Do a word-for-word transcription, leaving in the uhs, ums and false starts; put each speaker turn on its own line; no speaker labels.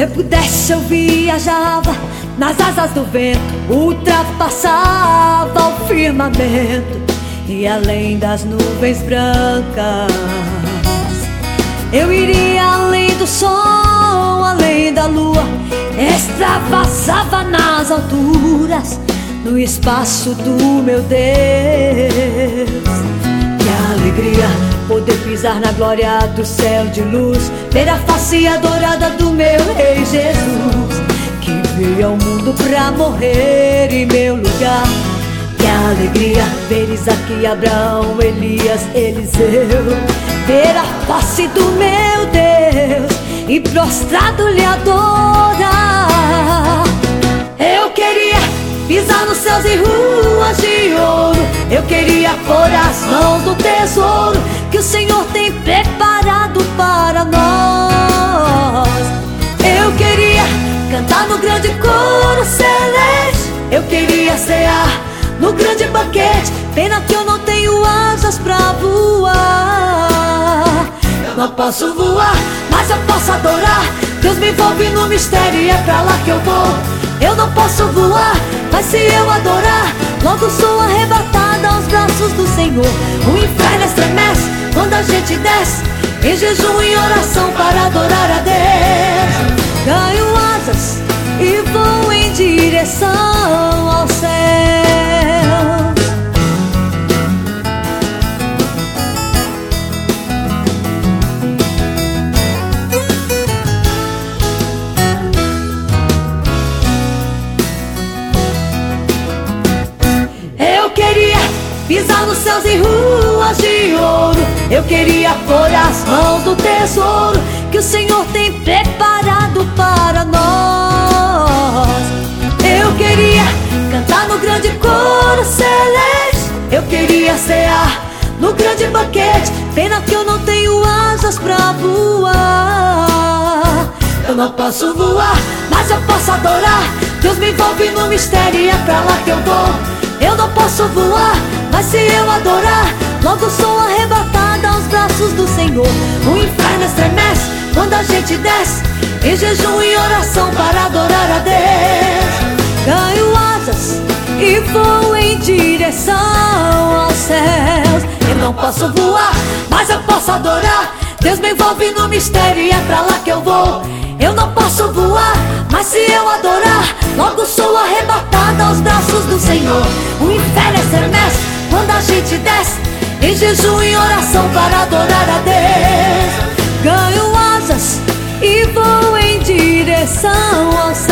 Se eu pudesse eu viajava nas asas do vento, ultrapassava o firmamento e além das nuvens brancas. Eu iria além do sol, além da lua, extravasava nas alturas, no espaço do meu Deus. Que alegria poder pisar na glória do céu de luz, ver a face adorada do meu Rei Jesus, que veio ao mundo pra morrer em meu lugar. Que alegria ver Isaque, Abraão, Elias, Eliseu, ver a face do meu Deus e prostrado lhe adorar. Eu queria pisar nos céus e ruas de ouro, eu queria pôr as mãos no tesouro que o Senhor tem preparado para nós. Eu queria cantar no grande coro celeste, eu queria cear no grande banquete. Pena que eu não tenho asas pra voar. Eu não posso voar, mas eu posso adorar. Deus me envolve no mistério e é pra lá que eu vou. Eu não posso voar, mas se eu adorar, logo sou arrebatada aos braços do Senhor. O inferno estremece quando a gente desce em jejum e oração para adorar a Deus. Ganho asas e vou em direção ao céu. Pisar nos céus e ruas de ouro, eu queria pôr as mãos no tesouro que o Senhor tem preparado para nós. Eu queria cantar no grande coro celeste, eu queria cear no grande banquete. Pena que eu não tenho asas pra voar. Eu não posso voar, mas eu posso adorar. Deus me envolve no mistério e é pra lá que eu vou. Eu não posso voar, mas se eu adorar, logo sou arrebatada aos braços do Senhor. O inferno estremece quando a gente desce em jejum e oração para adorar a Deus. Ganho asas e vou em direção aos céus. Eu não posso voar, mas eu posso adorar. Deus me envolve no mistério e é pra lá que eu vou. Eu não posso voar, mas se eu adorar, logo sou arrebatada aos braços do Senhor. O inferno estremece quando a gente desce em jejum e oração para adorar a Deus. Ganho asas e vou em direção ao céu.